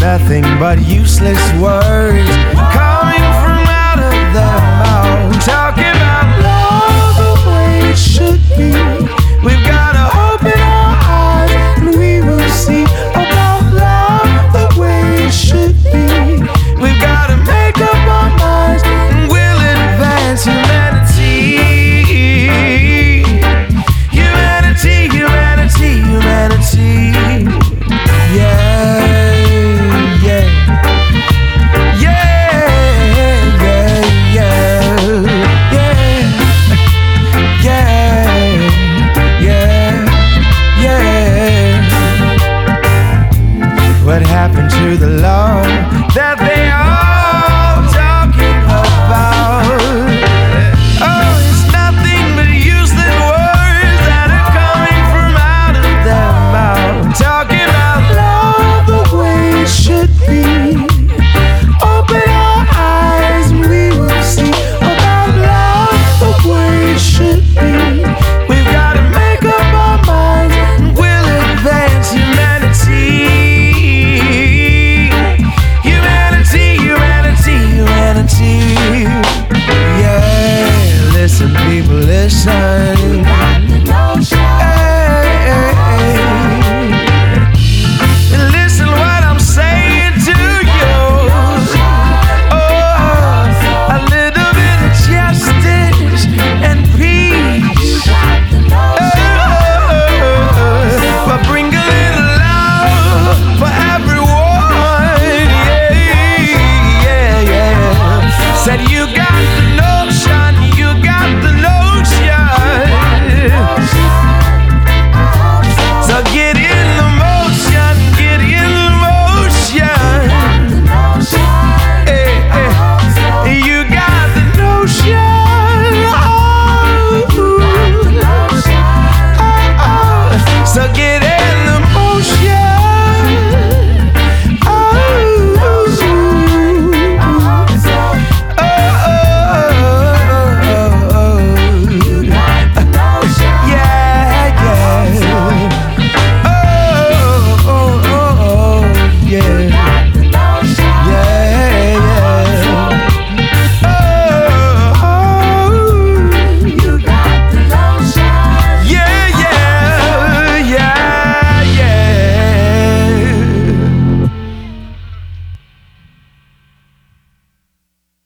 nothing but useless words coming from out of their mouth, talking about love the way it should be. We've got to open our eyes and we will see about love the way it should be. We've got to make up our minds and we'll advance humanity. Humanity, humanity, humanity. Yeah, yeah, yeah, yeah, yeah, yeah, yeah, yeah. What happened to the love that they all talking about? Oh, it's nothing but useless words that are coming from out of their mouth, talking about love the way it should be. Open our eyes and we will see about love the way it should be. We've got to make up our minds and we'll advance humanity. Humanity, humanity, humanity. Yeah, listen, people, listen. Hey, hey, hey. Listen what I'm saying to you. Oh, a little bit of justice and peace. Oh, but bring a little love for everyone. Yeah, yeah, yeah. Said you got the notion, you got the notion. So get in the motion, get in the motion. Hey, hey, you got the notion. Oh, oh, oh. So get